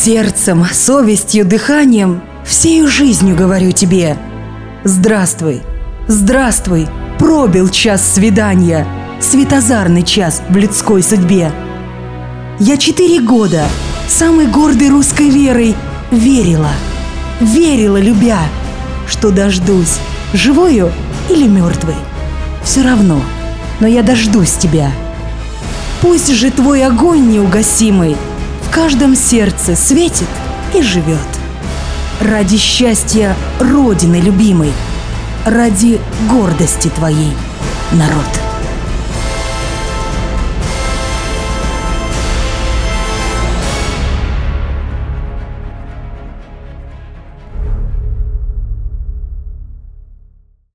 Сердцем, совестью, дыханием, всею жизнью говорю тебе: здравствуй, здравствуй, пробил час свидания, светозарный час в людской судьбе. Я 4 года самой гордой русской верой верила, любя, что дождусь, живою или мертвой. Все равно, но я дождусь тебя. Пусть же твой огонь неугасимый в каждом сердце светит и живет. Ради счастья Родины любимой, ради гордости твоей, народ.